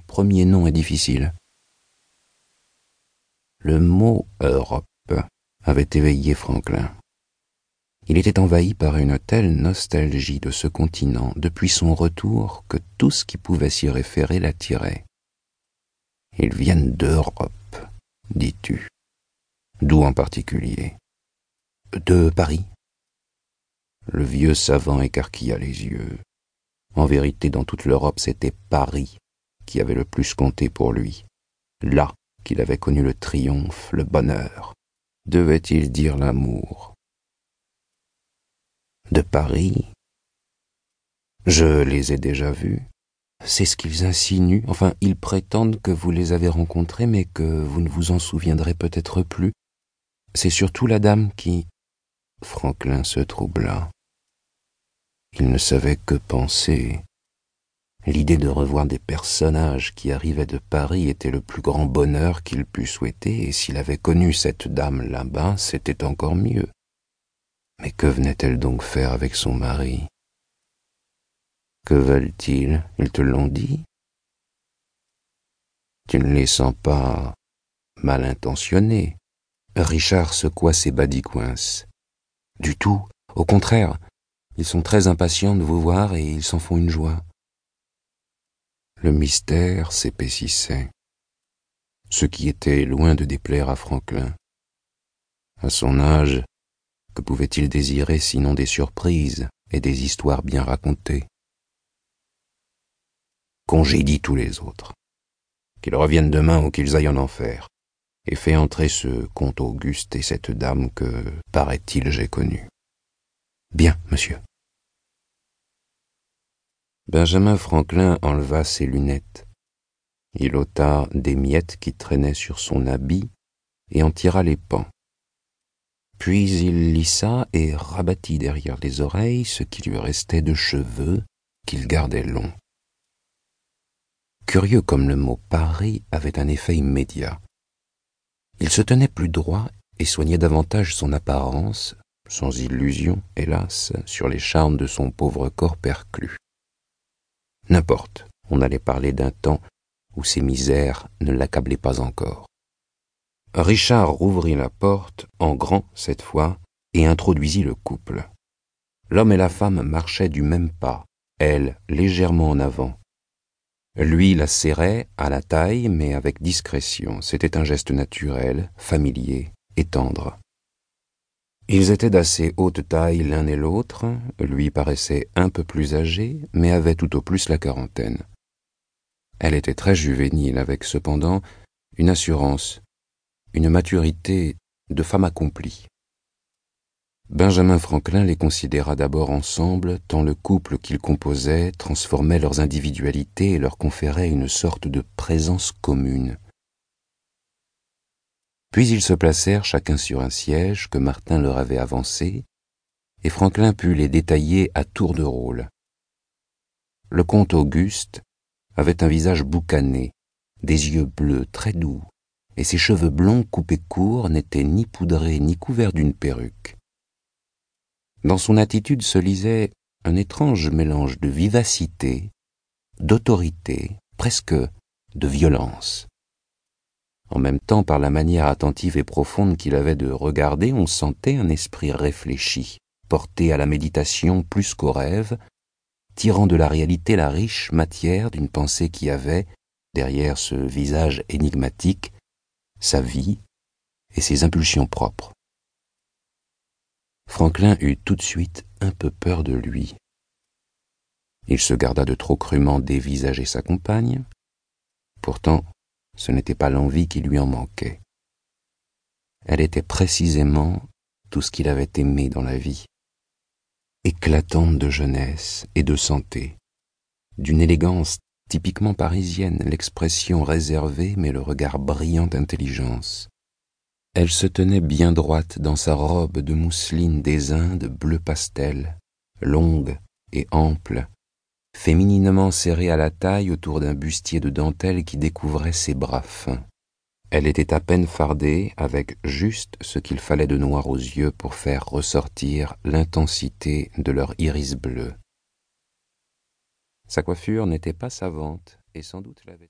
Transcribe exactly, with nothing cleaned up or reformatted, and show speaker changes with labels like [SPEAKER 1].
[SPEAKER 1] premier nom est difficile. Le mot « Europe » avait éveillé Franklin. Il était envahi par une telle nostalgie de ce continent depuis son retour que tout ce qui pouvait s'y référer l'attirait. « Ils viennent d'Europe, dis-tu. D'où en particulier ? » ?»« De Paris. » Le vieux savant écarquilla les yeux. En vérité, dans toute l'Europe, c'était Paris qui avait le plus compté pour lui. Là qu'il avait connu le triomphe, le bonheur. Devait-il dire l'amour ? De Paris ? Je les ai déjà vus. C'est ce qu'ils insinuent. Enfin, ils prétendent que vous les avez rencontrés, mais que vous ne vous en souviendrez peut-être plus. C'est surtout la dame qui... Franklin se troubla. Il ne savait que penser. L'idée de revoir des personnages qui arrivaient de Paris était le plus grand bonheur qu'il pût souhaiter, et s'il avait connu cette dame là-bas, c'était encore mieux. Mais que venait-elle donc faire avec son mari ? Que veulent-ils ? Ils te l'ont dit ? Tu ne les sens pas mal intentionnés. Richard secoua ses badicoinces. Du tout, au contraire, ils sont très impatients de vous voir et ils s'en font une joie. Le mystère s'épaississait, ce qui était loin de déplaire à Franklin. À son âge, que pouvait-il désirer sinon des surprises et des histoires bien racontées ? Congédie tous les autres, qu'ils reviennent demain ou qu'ils aillent en enfer, et fais entrer ce comte Auguste et cette dame que, paraît-il, j'ai connue. Bien, monsieur. Benjamin Franklin enleva ses lunettes. Il ôta des miettes qui traînaient sur son habit et en tira les pans. Puis il lissa et rabattit derrière les oreilles ce qui lui restait de cheveux qu'il gardait longs. Curieux comme le mot « Paris » avait un effet immédiat. Il se tenait plus droit et soignait davantage son apparence, sans illusion, hélas, sur les charmes de son pauvre corps perclus. N'importe, on allait parler d'un temps où ses misères ne l'accablaient pas encore. Richard rouvrit la porte, en grand cette fois, et introduisit le couple. L'homme et la femme marchaient du même pas, elle légèrement en avant. Lui la serrait à la taille, mais avec discrétion. C'était un geste naturel, familier et tendre. Ils étaient d'assez haute taille l'un et l'autre. Lui paraissait un peu plus âgé, mais avait tout au plus la quarantaine. Elle était très juvénile, avec cependant une assurance, une maturité de femme accomplie. Benjamin Franklin les considéra d'abord ensemble, tant le couple qu'ils composaient transformait leurs individualités et leur conférait une sorte de présence commune. Puis ils se placèrent chacun sur un siège que Martin leur avait avancé, et Franklin put les détailler à tour de rôle. Le comte Auguste avait un visage boucané, des yeux bleus très doux, et ses cheveux blonds coupés courts n'étaient ni poudrés ni couverts d'une perruque. Dans son attitude se lisait un étrange mélange de vivacité, d'autorité, presque de violence. En même temps, par la manière attentive et profonde qu'il avait de regarder, on sentait un esprit réfléchi, porté à la méditation plus qu'au rêve, tirant de la réalité la riche matière d'une pensée qui avait, derrière ce visage énigmatique, sa vie et ses impulsions propres. Franklin eut tout de suite un peu peur de lui. Il se garda de trop crûment dévisager sa compagne. Pourtant, ce n'était pas l'envie qui lui en manquait. Elle était précisément tout ce qu'il avait aimé dans la vie. Éclatante de jeunesse et de santé, d'une élégance typiquement parisienne, l'expression réservée mais le regard brillant d'intelligence. Elle se tenait bien droite dans sa robe de mousseline des Indes bleu pastel, longue et ample, fémininement serrée à la taille autour d'un bustier de dentelle qui découvrait ses bras fins. Elle était à peine fardée, avec juste ce qu'il fallait de noir aux yeux pour faire ressortir l'intensité de leur iris bleu. Sa coiffure n'était pas savante, et sans doute l'avait